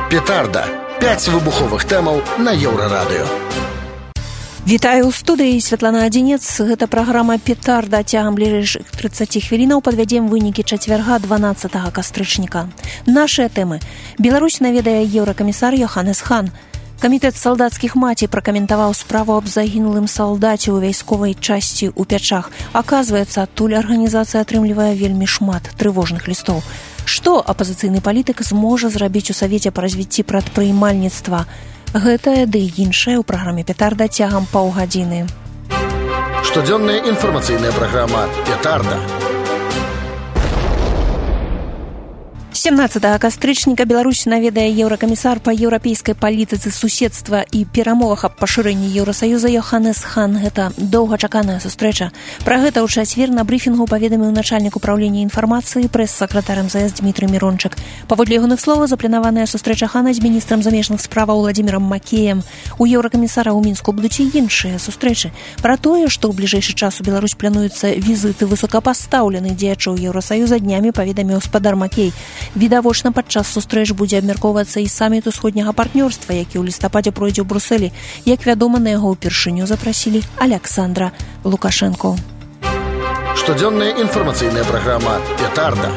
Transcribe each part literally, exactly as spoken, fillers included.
Петарда. Пяць выбуховых тэмаў на Еўрарадыё. Вітаю ў студыі, Святлана Адзінец. Гэта праграма «Петарда». Цягам бліжэйшых трыццаці хвілінаў падвядзем вынікі чацвярга дванаццатага кастрычніка. Нашыя тэмы. Беларусь наведае еўракамісар Йоханнес Хан. Камітэт салдацкіх маці пракаментаваў справу аб загінулым салдаце ў вайсковай часці ў Пячах. Аказваецца, адтуль арганізацыя атрымлівае вельмі шмат трывожных лістоў. Што апазіцыйны палітык зможа зрабіць у Савеце па развіцці прадпрымальніцтва? Гэтае ды іншае ў праграме «Петарда» цягам паўгадзіны. Штодзённая інфармацыйная праграма «Петарда». сямнаццатага кастрычніка Беларусь наведае еўракамісар па еўрапейскай палітыцы суседства і перамовах аб пашырэнні Еўрасаюза Йоханнес Хан. Гэта доўгачаканая сустрэча. Пра гэта ў чацвер на брыфінгу паведаміў начальнік управлення інфармацыі прэс-сакратар эм зэ эс Дмітрый Мірончык. Паводле ягоных словаў, запланаваная сустрэча Хана з міністрам замежных справаў Владзімірам Макеем. У еўракамісара ў Мінску будуць і іншыя сустрэчы. Пра тое, што ў бліжэйшы час у Беларусь плануюцца візіты высокапастаўленых дзеячоў Еўрасаюза, днямі паведаміў спадар Макей. Відавочна, падчас сустрэч будзе абмяркоўвацца і саміт усходняга партнёрства, які ў лістападзе пройдзе ў Брусэлі. Як вядома, на яго ўпершыню запрасілі Аляксандра Лукашэнку. Штодзённая інфармацыйная праграма «Петарда».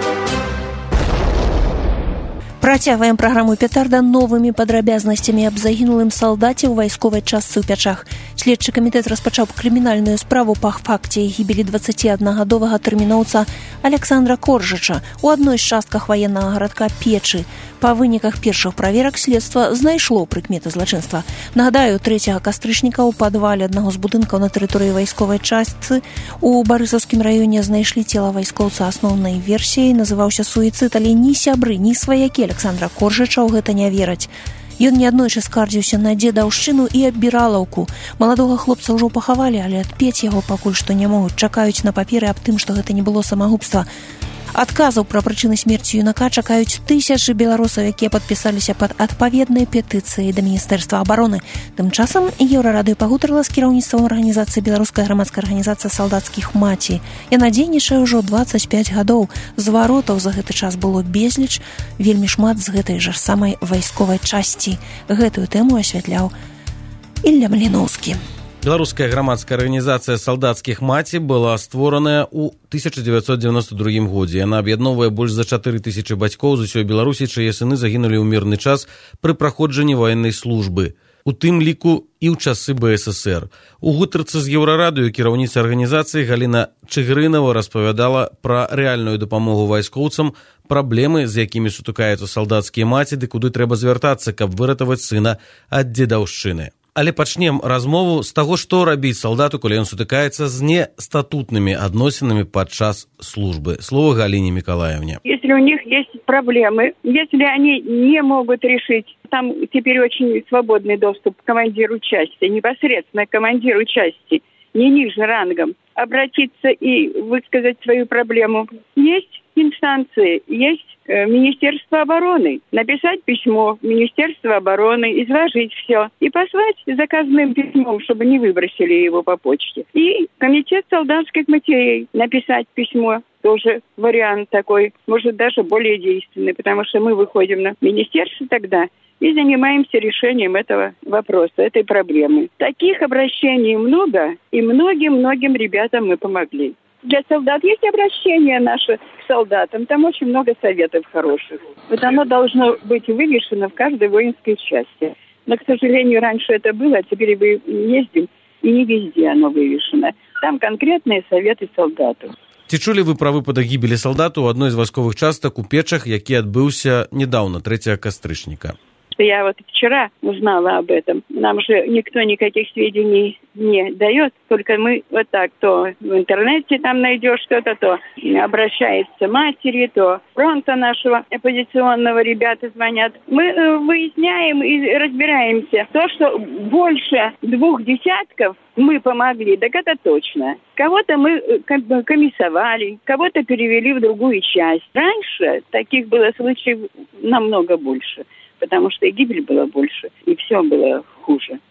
Працягваем праграму «Петарда» новымі падрабязнасцямі аб загінулым салдаце ў вайсковай частцы ў Пячах. Следчы камітэт распачаў крымінальную справу па факце гібелі дваццаціаднагадовага тэрміноўца Аляксандра Коржыча ў адной з частках ваеннага гарадка Печы. Па выніках першых праверак следства знайшло прыкметы злачынства. Нагадаю, трэцяга кастрычніка ў падвале аднаго з будынкаў на тэрыторыі вайсковай частцы у Барысаўскім раёне знайшлі цела вайскоўца. Асноўнай версіяй называўся суіцыд, але ні сябры, ні сваякі Аляксандра Коржыча ў гэта не вераць. Ён неаднойчы скардзіўся на дзедаўшчыну і абіралаўку. Маладога хлопца ўжо пахавалі, але адпець яго пакуль што не могуць. Чакаюць на паперы аб тым, што гэта не было самагубства. Адказаў пра прычыны смерці юнака чакаюць тысячы беларусаў, якія падпісаліся пад адпаведнай петыцыяй да Міністэрства абароны. Тым часам Еўрарадыё пагутарыла з кіраўніцтвам арганізацыі беларуская грамадская арганізацыя салдацкіх маці. Яна дзейнічае ўжо дваццаць пяць гадоў. Зваротаў за гэты час было безліч, вельмі шмат з гэтай жа самай вайсковай часці. Гэтую тэму асвятляў Ілля Маліноўскі. Беларуская грамадская арганізацыя салдацкіх маці была створаная ў тысяча дзевяцьсот дзевяносто другім годзе. Яна аб'ядноўвае больш за чатыры тысячы бацькоў з усёй Беларусі, чые сыны загінулі ў мірны час пры праходжанні ваеннай службы, у тым ліку і ў часы бэ эс эсэр. У гутарцы з Еўрарадыё кіраўніца арганізацыі Галіна Чыгрынава распавядала пра рэальную дапамогу вайскоўцам, праблемы, з якімі сутыкаюцца салдацкія маці, ды куды трэба звяртацца, каб выратаваць сына ад дзедаўшчыны. Але пачнем размову з таго, што рабіць салдату, калі ён сутыкаецца з нестатутнымі адносінамі падчас службы. Слово Галине Миколаевне. Если у них есть проблемы, если они не могут решить, там теперь очень свободный доступ к командиру части, непосредственно к командиру части, не ниже рангом, обратиться и высказать свою проблему. Есть инстанции, есть э, Министерство обороны. Написать письмо в Министерство обороны, изложить все и послать заказным письмом, чтобы не выбросили его по почте. И комитет солдатских матерей написать письмо. Тоже вариант такой, может даже более действенный, потому что мы выходим на министерство тогда и занимаемся решением этого вопроса, этой проблемы. Таких обращений много, и многим-многим ребятам мы помогли. Для солдат есть обращение наше к солдатам, там очень много советов хороших. Вот оно должно быть вывешено в каждой воинской части. Но, к сожалению, раньше это было, а теперь мы ездим, и не везде оно вывешено. Там конкретные советы солдату. Ці чулі вы пра выпадак гібелі салдату ў адной з вайсковых частак у Печах, які адбыўся недавно, трэцяга кастрычніка? Я вот вчера узнала об этом. Нам же никто никаких сведений не дает, только мы вот так, то в интернете там найдешь что-то, то обращается матери, то фронта нашего оппозиционного ребята звонят. Мы выясняем и разбираемся. То, что больше двух десятков мы помогли, так это точно. Кого-то мы как бы комиссовали, кого-то перевели в другую часть. Раньше таких было случаев намного больше, потому что и гибель была больше, и все было хуже.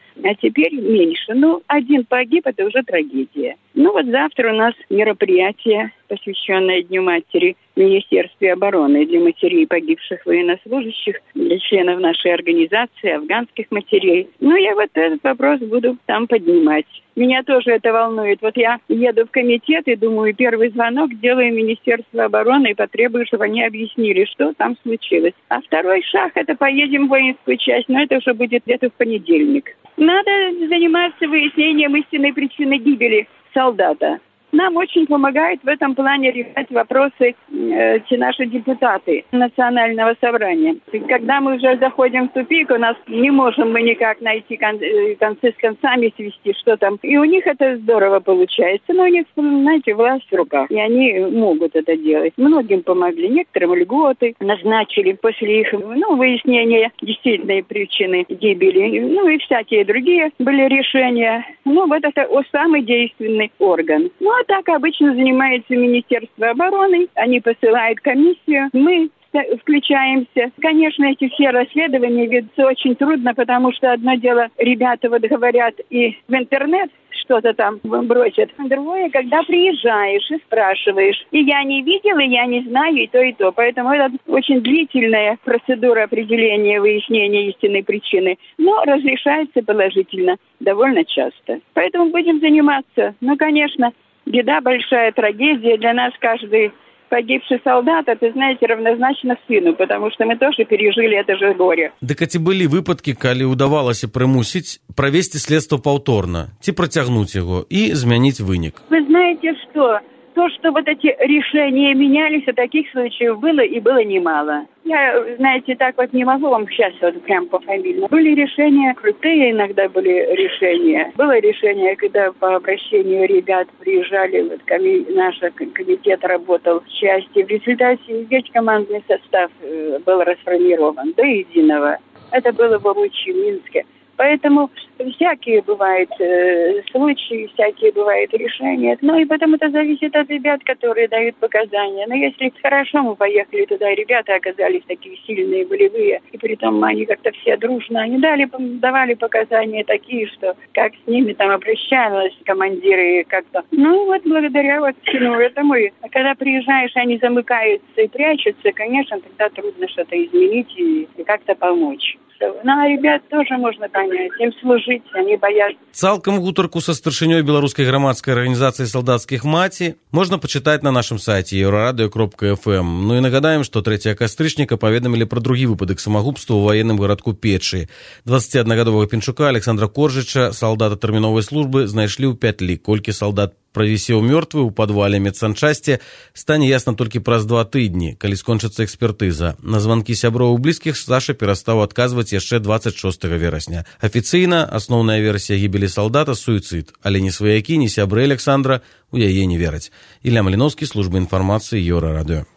а теперь меньше. Ну, один погиб, это уже трагедия. Ну, вот завтра у нас мероприятие, посвященное Дню матери в Министерстве обороны для матерей погибших военнослужащих, для членов нашей организации, афганских матерей. Ну, я вот этот вопрос буду там поднимать. Меня тоже это волнует. Вот я еду в комитет и думаю, первый звонок делаю Министерство обороны и потребую, чтобы они объяснили, что там случилось. А второй шаг – это поедем в воинскую часть, но это уже будет где-то в понедельник. Надо заниматься выяснением истинной причины гибели солдата. Нам очень помогает в этом плане решать вопросы э, те наши депутаты Национального собрания. Когда мы уже заходим в тупик, у нас не можем мы никак найти кон- концы с концами свести, что там. И у них это здорово получается, но у них, знаете, власть в руках, и они могут это делать. Многим помогли, некоторым льготы назначили после их ну, выяснения действительной причины гибели. Ну и всякие другие были решения. Ну вот это самый действенный орган. Ну, а так обычно занимается Министерство обороны. Они посылают комиссию. Мы включаемся. Конечно, эти все расследования ведутся очень трудно, потому что одно дело, ребята вот говорят и в интернет что-то там бросят. Другое, когда приезжаешь и спрашиваешь. И я не видела, и я не знаю, и то, и то. Поэтому это очень длительная процедура определения, выяснения истинной причины. Но разрешается положительно довольно часто. Поэтому будем заниматься. Ну, конечно, беда большая, трагедия. Для нас каждый погибший солдат, это, знаете, равнозначно сыну, потому что мы тоже пережили это же горе. Дык а ці былі выпадкі, калі ўдавалася прымусіць правесці следства паўторна, ці працягнуць яго і змяніць вынік? Вы знаете что? То, что вот эти решения менялись, а таких случаев было и было немало. Я, знаете, так вот не могу вам сейчас вот прям по фамилии. Были решения крутые, иногда были решения. Было решение, когда по обращению ребят приезжали, вот коми, наш комитет работал в части. В результате весь командный состав э, был расформирован до единого. Это было в Обучи, в Минске. Поэтому всякие бывают э, случаи, всякие бывают решения. Ну и потом это зависит от ребят, которые дают показания. Но если хорошо мы поехали туда, ребята оказались такие сильные, волевые, и притом они как-то все дружно, они дали, давали показания такие, что как с ними там обращались командиры как-то. Ну вот благодаря вот всему этому. А когда приезжаешь, они замыкаются и прячутся, конечно, тогда трудно что-то изменить и, и как-то помочь. Ну, а ребят тоже можно понять, им служить, они боятся. Цалкам гутарку са старшынёй беларускай грамадскай арганізацыі салдацкіх маці можна пачытаць на нашым сайце еўрарадыё кропка эф эм. Ну і нагадаем, што трэцяга кастрычніка паведамілі пра другі выпадак самагубства ў ваенным гарадку Печы. дваццаціаднагадовага пенчука Александра Коржыча, салдата тэрміновай службы, знайшлі ў пятлі. Колькі салдат правісеў мёртвы ў падвале медсанчасці, стане ясна толькі праз два тыдні, калі скончыцца экспертыза. На званкі сяброў і блізкіх Саша перастаў адказваць яшчэ дваццаць шостага верасня. Афіцыйна асноўная версія гібелі салдата суіцыд, але ні сваякі, ні сябры Александра у яе не вераць. Ілля Маліновскі, служба інфармацыі Еўрарадыё.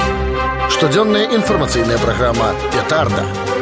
Штодзённая інфармацыйная праграма «Петарда».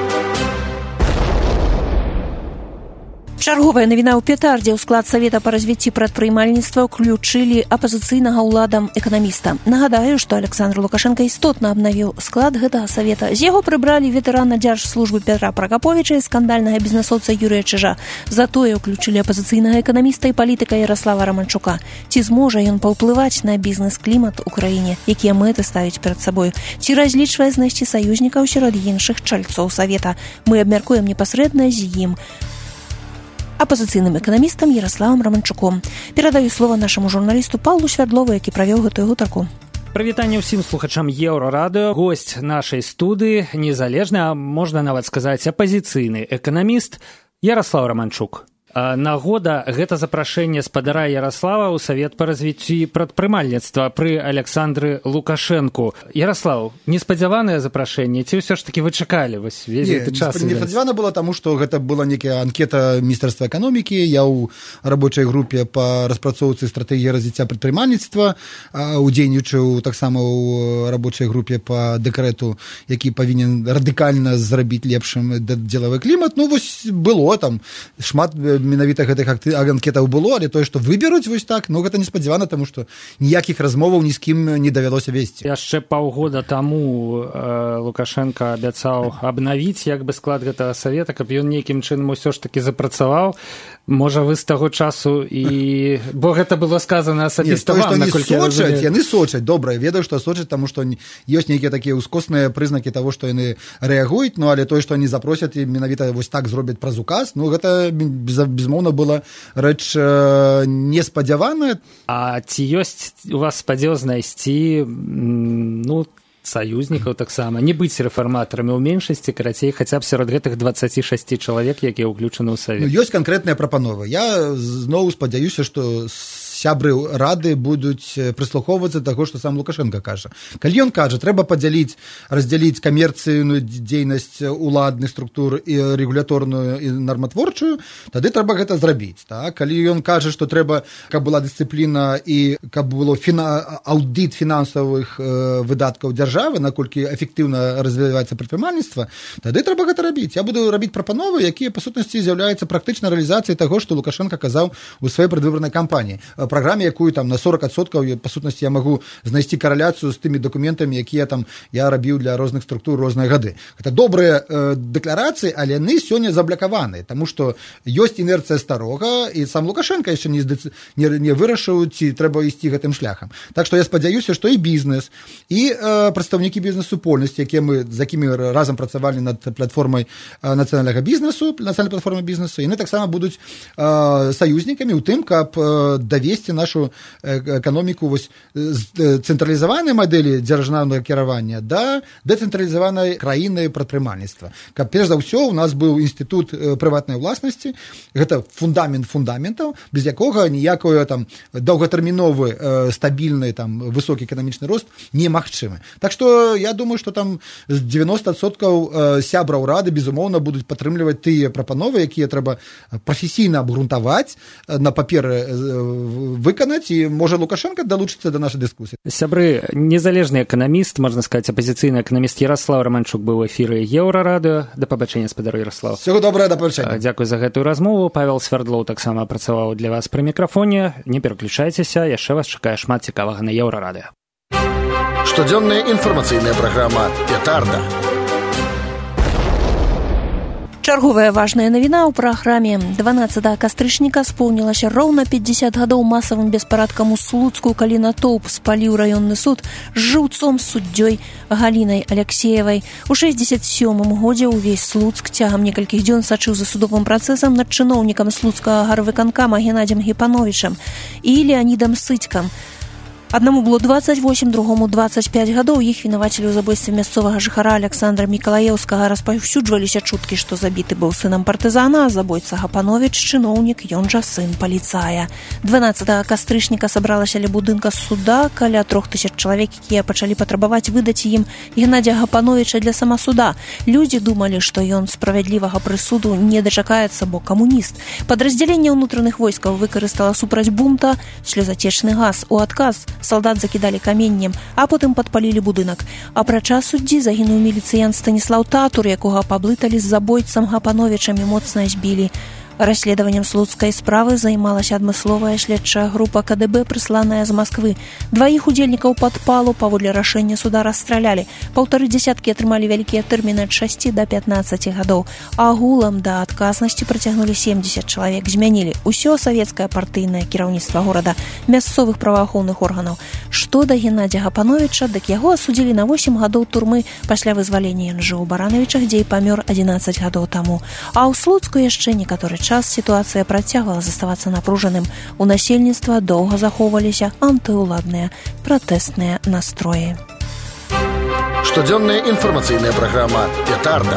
Чарговая навіна ў Петардзе. У склад Савета па развіцці прадпрымальніцтва ўключылі апазіцыйнага ўладам эканаміста. Нагадаю, што Александр Лукашенко істотна абнавіў склад гэтага савета. З яго прыбралі ветэрана дзяржслужбы Петра Пракаповіча і скандальнага бізнесоўца Юрыя Чыжа. Затое ўключылі апазіцыйнага эканаміста і палітыка Яраслава Раманчука. Ці зможа ён паўплываць на бізнес-клімат у краіне, якія мэты ставіць перад сабою? Ці разлічвае знайсці саюзнікаў сярод іншых чальцоў савета? Мы абмяркуем непасрэдна з ім, апозіцыйным эканамістам Яраславам Раманчуком. Перадаю слова нашаму журналісту Паўлу Свярдлову, які правёў гэтую гутарку. Прывітанне ўсім слухачам Еўрарадыё. Госць нашай студыі, незалежны, а можна нават сказаць, апазіцыйны эканаміст Яраслав Раманчук. Нагода гэта запрашэнне спадара Яраслава ў Савет па развіцці прадпрымальніцтва пры Александры Лукашэнку. Яраслав, неспадзяванае запрашэнне, ці ўсё ж такі вы чакалі вось весь Не, гэты час? Неспадзявана было, таму што гэта была некая анкета Міністэрства эканомікі. Я ў рабочай групе па распрацоўцы стратэгіі развіцця прадпрымальніцтва, удзельнічаў таксама ў рабочай групе па дэкрэту, які павінен радыкальна зрабіць лепшым дзелавы клімат. Ну вось было там шмат менавіта гэтых анкетаў было, але тое, што выберуць вось так, ну гэта неспадзявана, таму што ніякіх размоваў ні з кім не давялося весці. Яшчэ паўгода таму э, Лукашенко абяцаў абнавіць як бы склад гэтага савета, каб ён нейкім чынам усё ж такі запрацаваў. Можа, вы з таго часу і... Бо гэта было сказана асабіста вам, наколькі я разумею. Яны сочаць, добра, я ведаю, што сочаць, таму што ёсць нейкія такія ўскосныя прызнакі таго, што яны рэагуюць, ну, але тое, што яны запросяць і менавіта вось так зробяць праз указ, ну, гэта, безумоўна, была рэч э, неспадзяваная. А ці ёсць у вас спадзеў знайсці, ну, саюзнікаў таксама, не быць рэфарматарамі ў меншасці, карацей, хаця б сярод гэтых дваццаць шэсць чалавек, якія ўключаны ў савет? Ну, ёсць канкрэтныя прапановы. Я зноў спадзяюся, што сябры рады будуць прыслухоўвацца таго, што сам Лукашенко кажа. Калі ён кажа, трэба падзяліць, раздзяліць камерцыйную дзейнасць уладных структур і рэгуляторную і нарматворчую, тады трэба гэта зрабіць. Так? Калі ён кажа, што трэба, каб была дысцыпліна і каб было фіна... аўдыт фінансавых э, выдаткаў дзяржавы, наколькі эфектыўна развіваецца прадпрымальніцтва, тады трэба гэта рабіць. Я буду рабіць прапановы, якія, па сутнасці, з'яўляюцца практычнай рэалізацыяй таго, што Лукашенко казаў у сваёй прадвыбарнай кампаніі. Праграме, якую там на сорок адсоткаў, па сутнасці, я магу знайсці караляцыю з тымі дакументамі, якія там я рабіў для розных структур розныя гады. Гэта добрыя э, дэкларацыі, але яны сёння заблакаваны, таму што ёсць інерцыя старога, і сам Лукашенко яшчэ не, не, не вырашыў, ці трэба ісці гэтым шляхам. Так што я спадзяюся, што і бізнес, і э, прадстаўнікі бізнес-супольнасці, якія мы, з якімі разам працавалі над платформай э, нацыянальнага бізнесу, нацыянальнай платформай бізнесу, яны таксама будуць э, саюзнікамі ў тым, каб э, давесці нашу эканоміку вось з цэнтралізаванай мадэлі дзяржаўнага кіравання да дэцэнтралізаванай краіны прадпрымальніцтва. Каб перш за ўсё у нас быў інстытут прыватнай уласнасці, гэта фундамент фундаментаў, без якога ніякое там доўгатэрміновы стабільны там высокі эканамічны рост немагчымы. Так што я думаю, што там з дзевяноста адсоткаў сябраў рады безумоўна будуць падтрымліваць тыя прапановы, якія трэба прафесійна абгрунтаваць на паперы выканаць, і можа Лукашенко далучыцца да нашай дыскусіі. Сябры, незалежны эканаміст, можна сказаць, апазіцыйны эканаміст Яраслаў Раманчук быў у эфіры Еўрарадыё. Да пабачэння, спадар Яраслаў. Всего добрага, да пабачэння. Дзякуй за гэтую размову. Павел Свярдлоў таксама працаваў для вас пры мікрафоне. Не пераключайцеся, яшчэ вас чакае шмат цікавага на Еўрарадыё. Штодзённая інфармацыйная праграма «Петарда». Чарговая важная навіна ў праграме. дванаццатага кастрычніка споўнілася роўна пятьдесят гадоў масавым беспарадкам у Слуцку, калі натоўп спаліў раённы суд з жыўцом суддзёй Галінай Аляксеевай. У шэсцьдзесят сёмым годзе ўвесь Слуцк цягам некалькіх дзён сачыў за судовым працэсам над чыноўнікам слуцкага гарвыканкама Геннадзем Гіпановічам і Леанідам Сыцькам. Аднаму было двадцать восемь, другому двадцать пять гадоў. Іх вінавацілі ў забойстве мясцовага жыхара Александра Мікалаеўскага. Распаўсюджваліся чуткі, што забіты быў сынам партызана, а забойца Гапановіч чыноўнік, ён жа сын паліцая. дванаццатага кастрычніка сабралася ля будынка суда каля трох тысяч чалавек, якія пачалі патрабаваць выдаць ім Геннадзя Гапановіча для самасуда. Людзі думалі, што ён справядлівага прысуду не дачакаецца, бо камуніст. Падраздзяленне ўнутраных войскаў выкарыстала супраць бунта слёзацечны газ. У адказ салдат закідалі каменнем, а потым падпалілі будынак. Апрача суддзі загінуў міліцыян Станіслаў Татур, якога паблыталі з забойцам Гапановічам і моцна збілі. Расследаваннем слуцкай справы займалася адмысловая следчая група ка дэ бэ, прысланая з Масквы. Дваіх удзельнікаў падпалу паводле рашэння суда расстралялі. Паўтары дзесяткі атрымалі вялікія тэрміны ад шасці да пятнаццаці гадоў. Агулам да адказнасці прыцягнулі семдзесят чалавек. Змянілі ўсё савецкае партыйнае кіраўніцтва горада, мясцовых праваахоўных органаў. Што да Геннадзя Гапановіча, дык яго асудзілі на восем гадоў турмы пасля вызвалення. Ён жыў у Баранавічах, дзе і памёр адзінаццаць гадоў таму. А ў Слуцку яшчэ некаторы час сітуацыя працягвала заставацца напружаным. У насельніцтва доўга захоўваліся антыўладныя пратэстныя настроі. Штодзённая інфармацыйная праграма «Петарда».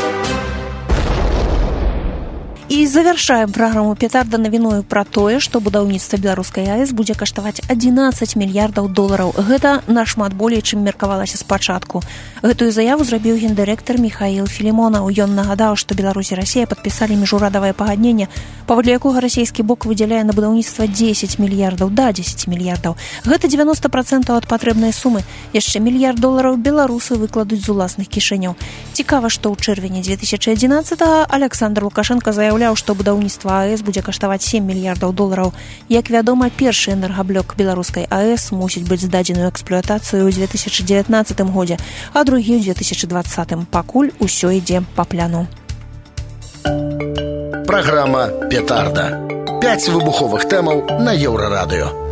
І завяршаем праграму «Петарда» навіною пра тое, што будаўніцтва беларускай АЭС будзе каштаваць адзінаццаць мільярдаў долараў. Гэта нашмат болей, чым меркавалася спачатку. Гэтую заяву зрабіў гендырэктар Міхаіл Філімонаў. Ён нагадаў, што Беларусь і Расія падпісалі міжурадавае пагадненне, паводле якога расійскі бок выдзяляе на будаўніцтва дзесяць мільярдаў да дзесяць мільярдаў. Гэта дзевяноста працэнтаў ад патрэбнай сумы. Яшчэ мільярд долараў беларусы выкладуць з уласных кішэняў. Цікава, што ў чэрвені две тысячы адзінаццатага Александр Лукашенко заявіў, заяўляў, што будаўніцтва АЭС будзе каштаваць сем мільярдаў долараў. Як вядома, першы энергаблок беларускай АЭС мусіць быць здадзены ў эксплуатацыю ў две тысячы дзевятнаццатым годзе, а другі ў две тысячы дваццатым. Пакуль усё ідзе па пляну. Праграма «Петарда». Пяць выбуховых тэмаў на Еўрарадыё.